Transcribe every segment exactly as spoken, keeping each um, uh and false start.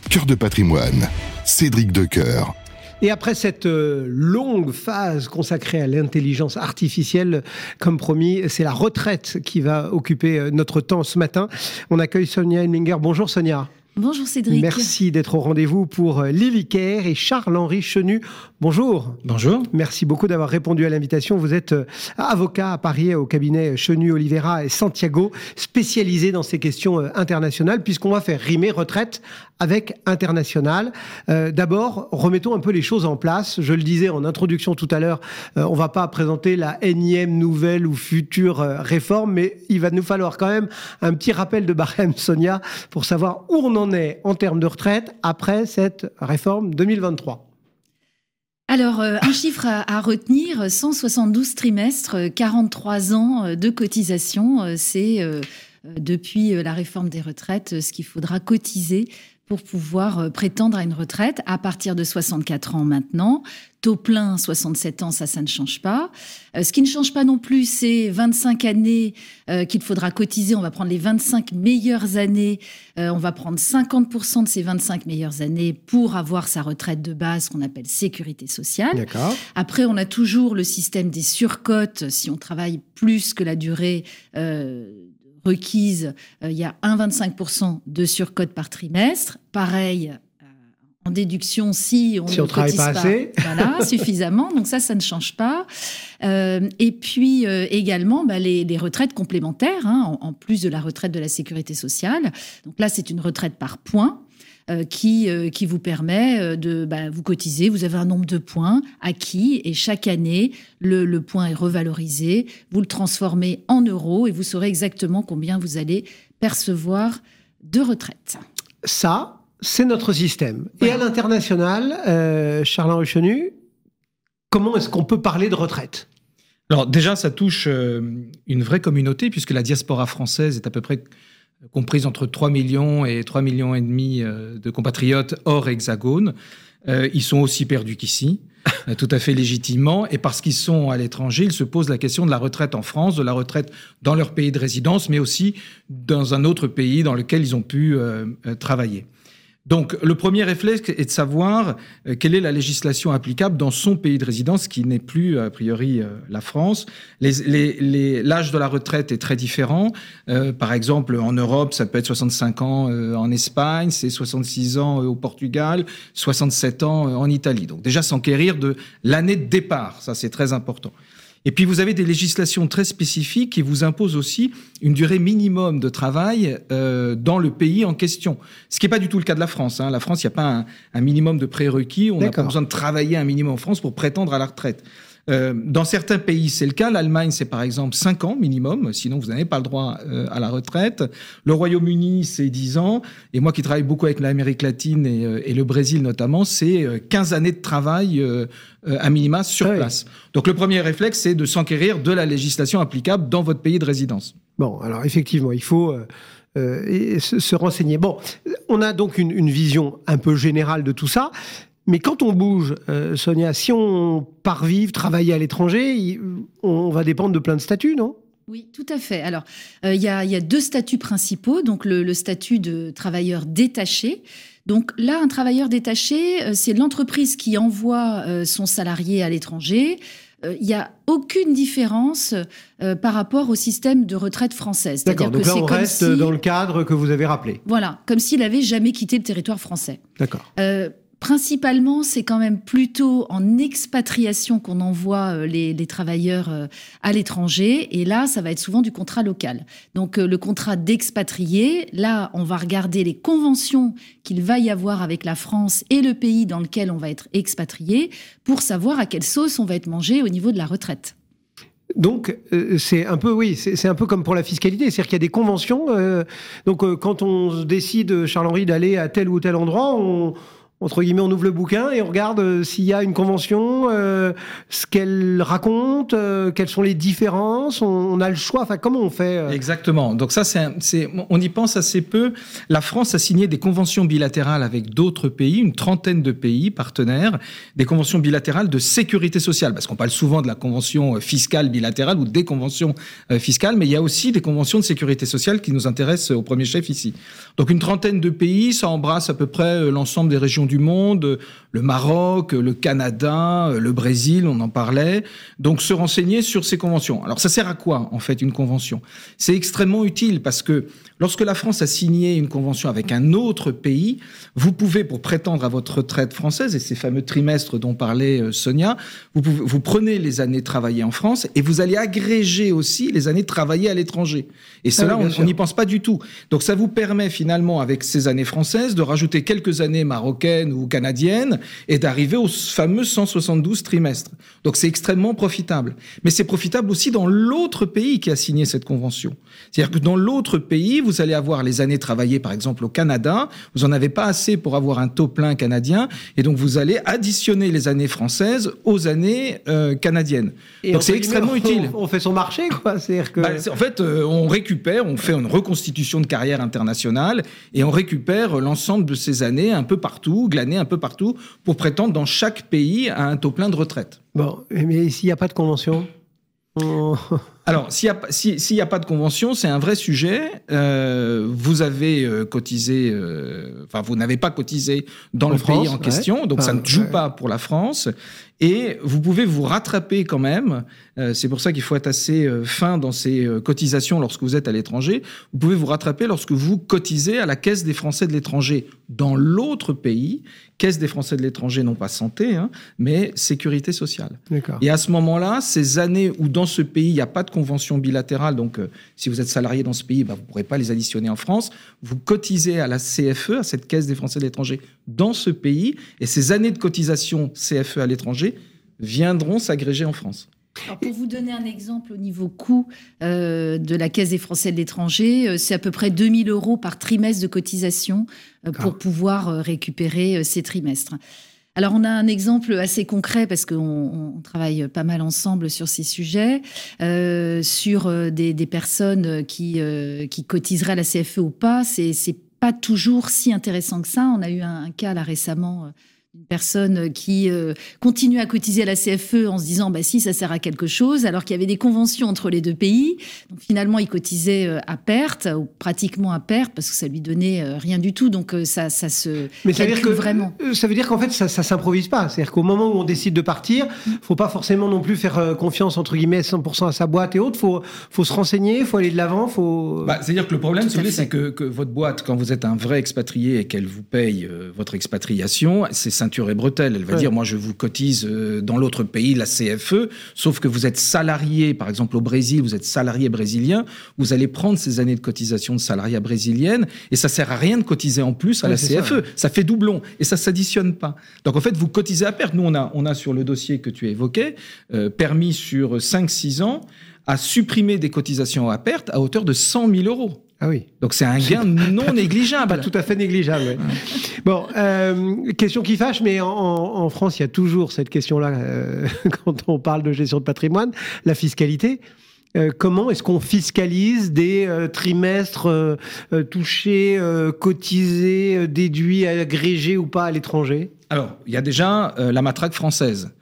Cœur de patrimoine, Cédric Decoeur. Et après cette longue phase consacrée à l'intelligence artificielle, comme promis, c'est la retraite qui va occuper notre temps ce matin. On accueille Sonia Hemlinger. Bonjour Sonia. Bonjour Cédric. Merci d'être au rendez-vous pour Lilliker et Charles-Henri Chenu. Bonjour. Bonjour. Merci beaucoup d'avoir répondu à l'invitation. Vous êtes avocat à Paris au cabinet Chenu, Oliveira et Santiago, spécialisé dans ces questions internationales, puisqu'on va faire rimer retraite avec international. Euh, d'abord, remettons un peu les choses en place. Je le disais en introduction tout à l'heure, euh, on ne va pas présenter la énième nouvelle ou future euh, réforme, mais il va nous falloir quand même un petit rappel de barème, Sonia, pour savoir où on en est en termes de retraite après cette réforme deux mille vingt-trois. Alors, euh, un chiffre à, à retenir, cent soixante-douze trimestres, quarante-trois ans de cotisation. Euh, c'est euh, depuis la réforme des retraites ce qu'il faudra cotiser pour pouvoir prétendre à une retraite à partir de soixante-quatre ans maintenant. Taux plein, soixante-sept ans, ça, ça ne change pas. Euh, ce qui ne change pas non plus, c'est vingt-cinq années euh, qu'il faudra cotiser. On va prendre les vingt-cinq meilleures années. Euh, on va prendre cinquante pour cent de ces vingt-cinq meilleures années pour avoir sa retraite de base, qu'on appelle sécurité sociale. D'accord. Après, on a toujours le système des surcotes. Si on travaille plus que la durée euh, requise, il euh, y a un virgule vingt-cinq pour cent de surcote par trimestre. Pareil, euh, en déduction, si on si ne on travaille cotise pas, pas assez. voilà, suffisamment. Donc ça, ça ne change pas. Euh, et puis euh, également, bah, les, les retraites complémentaires, hein, en, en plus de la retraite de la sécurité sociale. Donc là, c'est une retraite par points. Euh, qui, euh, qui vous permet euh, de bah, vous cotiser. Vous avez un nombre de points acquis et chaque année, le, le point est revalorisé. Vous le transformez en euros et vous saurez exactement combien vous allez percevoir de retraite. Ça, c'est notre système. Voilà. Et à l'international, euh, Charles-Henri Chenu, comment est-ce qu'on peut parler de retraite ? Alors déjà, ça touche euh, une vraie communauté puisque la diaspora française est à peu près comprise entre trois millions et trois millions et demi de compatriotes hors hexagone. Euh, ils sont aussi perdus qu'ici, euh, tout à fait légitimement. Et parce qu'ils sont à l'étranger, ils se posent la question de la retraite en France, de la retraite dans leur pays de résidence, mais aussi dans un autre pays dans lequel ils ont pu euh, euh, travailler. Donc, le premier réflexe est de savoir euh, quelle est la législation applicable dans son pays de résidence, qui n'est plus, a priori, euh, la France. Les, les, les, l'âge de la retraite est très différent. Euh, par exemple, en Europe, ça peut être soixante-cinq ans euh, en Espagne, c'est soixante-six ans euh, au Portugal, soixante-sept ans euh, en Italie. Donc, déjà, s'enquérir de l'année de départ, ça, c'est très important. Et puis, vous avez des législations très spécifiques qui vous imposent aussi une durée minimum de travail euh, dans le pays en question. Ce qui n'est pas du tout le cas de la France. Hein. La France, il n'y a pas un, un minimum de prérequis. On n'a pas besoin de travailler un minimum en France pour prétendre à la retraite. Euh, dans certains pays, c'est le cas. L'Allemagne, c'est par exemple cinq ans minimum, sinon vous n'avez pas le droit euh, à la retraite. Le Royaume-Uni, c'est dix ans. Et moi qui travaille beaucoup avec l'Amérique latine et, euh, et le Brésil notamment, c'est euh, quinze années de travail euh, euh, à minima sur ah place. Oui. Donc le premier réflexe, c'est de s'enquérir de la législation applicable dans votre pays de résidence. Bon, alors effectivement, il faut euh, euh, se, se renseigner. Bon, on a donc une, une vision un peu générale de tout ça. Mais quand on bouge, euh, Sonia, si on part vivre, travailler à l'étranger, il, on va dépendre de plein de statuts, non ? Oui, tout à fait. Alors, il euh, y, y a deux statuts principaux. Donc, le, le statut de travailleur détaché. Donc là, un travailleur détaché, euh, c'est l'entreprise qui envoie euh, son salarié à l'étranger. Il euh, n'y a aucune différence euh, par rapport au système de retraite française. D'accord, donc que là, c'est on comme reste si, dans le cadre que vous avez rappelé. Voilà, comme s'il n'avait jamais quitté le territoire français. D'accord. Euh, Principalement, c'est quand même plutôt en expatriation qu'on envoie euh, les, les travailleurs euh, à l'étranger. Et là, ça va être souvent du contrat local. Donc, euh, le contrat d'expatrié, là, on va regarder les conventions qu'il va y avoir avec la France et le pays dans lequel on va être expatrié pour savoir à quelle sauce on va être mangé au niveau de la retraite. Donc, euh, c'est un peu, oui, c'est, c'est un peu comme pour la fiscalité. C'est-à-dire qu'il y a des conventions. Euh, donc, euh, quand on décide, Charles-Henri, d'aller à tel ou tel endroit, on... Entre guillemets, on ouvre le bouquin et on regarde euh, s'il y a une convention, euh, ce qu'elle raconte, euh, quelles sont les différences. On, on a le choix. Enfin, comment on fait euh... Exactement. Donc ça, c'est, un, c'est, on y pense assez peu. La France a signé des conventions bilatérales avec d'autres pays, une trentaine de pays partenaires, des conventions bilatérales de sécurité sociale, parce qu'on parle souvent de la convention fiscale bilatérale ou des conventions euh, fiscales, mais il y a aussi des conventions de sécurité sociale qui nous intéressent au premier chef ici. Donc une trentaine de pays, ça embrasse à peu près l'ensemble des régions du monde, le Maroc, le Canada, le Brésil, on en parlait. Donc, se renseigner sur ces conventions. Alors, ça sert à quoi, en fait, une convention ? C'est extrêmement utile parce que lorsque la France a signé une convention avec un autre pays, vous pouvez, pour prétendre à votre retraite française, et ces fameux trimestres dont parlait Sonia, vous, pouvez, vous prenez les années travaillées en France et vous allez agréger aussi les années travaillées à l'étranger. Et cela, ah oui, on n'y pense pas du tout. Donc, ça vous permet finalement, avec ces années françaises, de rajouter quelques années marocaines ou canadiennes et d'arriver aux fameux cent soixante-douze trimestres. Donc, c'est extrêmement profitable. Mais c'est profitable aussi dans l'autre pays qui a signé cette convention. C'est-à-dire que dans l'autre pays, vous allez avoir les années travaillées, par exemple, au Canada. Vous n'en avez pas assez pour avoir un taux plein canadien. Et donc, vous allez additionner les années françaises aux années euh, canadiennes. Et donc, c'est extrêmement on, utile. On fait son marché, quoi. C'est-à-dire que... Bah, c'est, en fait, euh, on récupère, on fait une reconstitution de carrière internationale et on récupère l'ensemble de ces années un peu partout, glanées un peu partout, pour prétendre dans chaque pays à un taux plein de retraite. Bon, mais s'il n'y a pas de convention on... Alors, s'il n'y a, si, s'il y a pas de convention, c'est un vrai sujet. Euh, vous avez euh, cotisé, euh, enfin, vous n'avez pas cotisé dans en le France, pays en question, ouais. donc enfin, ça ne joue ouais. pas pour la France. Et vous pouvez vous rattraper quand même. Euh, c'est pour ça qu'il faut être assez euh, fin dans ces euh, cotisations lorsque vous êtes à l'étranger. Vous pouvez vous rattraper lorsque vous cotisez à la Caisse des Français de l'étranger dans l'autre pays. Caisse des Français de l'étranger, non pas santé, hein, mais sécurité sociale. D'accord. Et à ce moment-là, ces années où dans ce pays, il n'y a pas de convention bilatérale, donc euh, si vous êtes salarié dans ce pays, bah, vous ne pourrez pas les additionner en France, vous cotisez à la C F E, à cette Caisse des Français de l'étranger, dans ce pays, et ces années de cotisation C F E à l'étranger viendront s'agréger en France. Alors pour vous donner un exemple au niveau coût euh, de la Caisse des Français de l'étranger, euh, c'est à peu près deux mille euros par trimestre de cotisation euh, pour pouvoir euh, récupérer euh, ces trimestres. Alors on a un exemple assez concret parce qu'on on travaille pas mal ensemble sur ces sujets, euh, sur euh, des, des personnes qui, euh, qui cotiseraient à la C F E ou pas. C'est, c'est pas toujours si intéressant que ça. On a eu un, un cas là récemment... Euh, une personne qui euh, continue à cotiser à la C F E en se disant bah si ça sert à quelque chose, alors qu'il y avait des conventions entre les deux pays. Donc finalement il cotisait euh, à perte ou pratiquement à perte parce que ça lui donnait euh, rien du tout. Donc euh, ça ça se Mais ça veut dire que vraiment. Ça veut dire qu'en fait ça ça s'improvise pas. C'est-à-dire qu'au moment où on décide de partir, faut pas forcément non plus faire euh, confiance entre guillemets cent pour cent à sa boîte et autres. Faut faut se renseigner, faut aller de l'avant, faut. Bah, c'est-à-dire que le problème, Tout si vous voulez, à fait. c'est que, que votre boîte, quand vous êtes un vrai expatrié et qu'elle vous paye euh, votre expatriation, c'est ceinture et bretelle. Elle va Ouais. dire, moi, je vous cotise euh, dans l'autre pays, la C F E, sauf que vous êtes salarié, par exemple au Brésil, vous êtes salarié brésilien, vous allez prendre ces années de cotisation de salariat brésilienne et ça sert à rien de cotiser en plus à Ouais, la c'est C F E. ça. Ça fait doublon et ça s'additionne pas. Donc, en fait, vous cotisez à perte. Nous, on a, on a sur le dossier que tu évoquais, euh, permis sur cinq six ans à supprimer des cotisations à perte à hauteur de cent mille euros. Ah oui. Donc c'est un gain non négligeable. Pas tout à fait négligeable. Ouais. Bon, euh, question qui fâche, mais en, en France, il y a toujours cette question-là euh, quand on parle de gestion de patrimoine, la fiscalité. Euh, comment est-ce qu'on fiscalise des euh, trimestres euh, euh, touchés, euh, cotisés, euh, déduits, agrégés ou pas à l'étranger ? Alors, il y a déjà euh, la matraque française.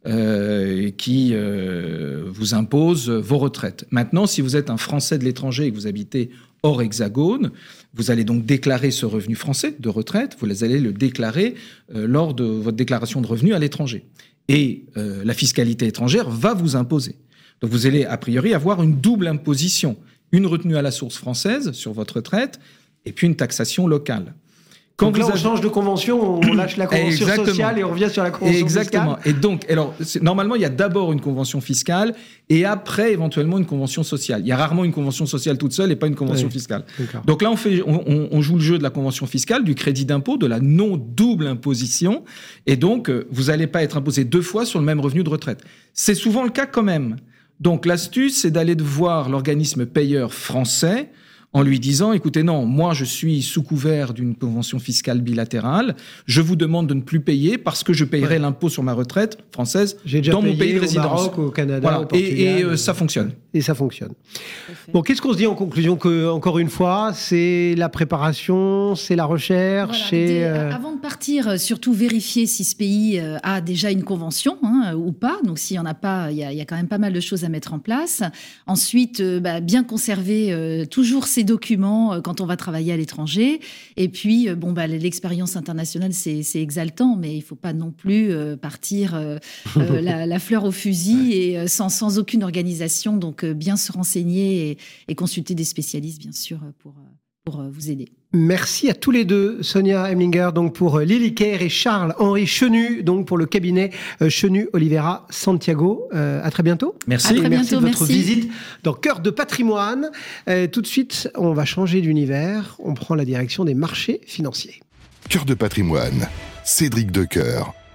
Euh, qui euh, vous impose vos retraites. Maintenant, si vous êtes un Français de l'étranger et que vous habitez hors hexagone, vous allez donc déclarer ce revenu français de retraite, vous allez le déclarer euh, lors de votre déclaration de revenus à l'étranger. Et euh, la fiscalité étrangère va vous imposer. Donc vous allez a priori avoir une double imposition, une retenue à la source française sur votre retraite et puis une taxation locale. Quand donc là, on avez... change de convention, on lâche la convention Exactement. sociale et on revient sur la convention Exactement. fiscale. Et donc, alors, normalement, il y a d'abord une convention fiscale et après, éventuellement, une convention sociale. Il y a rarement une convention sociale toute seule et pas une convention oui. fiscale. D'accord. Donc là, on, fait, on, on joue le jeu de la convention fiscale, du crédit d'impôt, de la non-double imposition. Et donc, vous n'allez pas être imposé deux fois sur le même revenu de retraite. C'est souvent le cas quand même. Donc, l'astuce, c'est d'aller voir l'organisme payeur français en lui disant, écoutez, non, moi je suis sous couvert d'une convention fiscale bilatérale, je vous demande de ne plus payer parce que je payerai ouais. l'impôt sur ma retraite française dans mon pays de résidence. Au Maroc, au Canada, voilà. au Portugal. Et, et euh, ça fonctionne. Et ça fonctionne. Bon, qu'est-ce qu'on se dit en conclusion? Que, encore une fois, c'est la préparation, c'est la recherche. Voilà, et, euh... Avant de partir, surtout vérifier si ce pays a déjà une convention hein, ou pas. Donc s'il n'y en a pas, il y, y a quand même pas mal de choses à mettre en place. Ensuite, euh, bah, bien conserver euh, toujours ces documents euh, quand on va travailler à l'étranger. Et puis, euh, bon, bah, l'expérience internationale, c'est, c'est exaltant, mais il ne faut pas non plus euh, partir euh, euh, la, la fleur au fusil et euh, sans, sans aucune organisation. Donc, euh, bien se renseigner et, et consulter des spécialistes, bien sûr, pour, pour euh, vous aider. Merci à tous les deux, Sonia Hemlinger donc pour Lily Kerr et Charles-Henri Chenu donc pour le cabinet Chenu Oliveira Santiago. Euh, à très bientôt. Merci. À très merci bientôt, de votre merci. visite dans Cœur de patrimoine. Euh, tout de suite, on va changer d'univers. On prend la direction des marchés financiers. Cœur de patrimoine, Cédric Decoeur.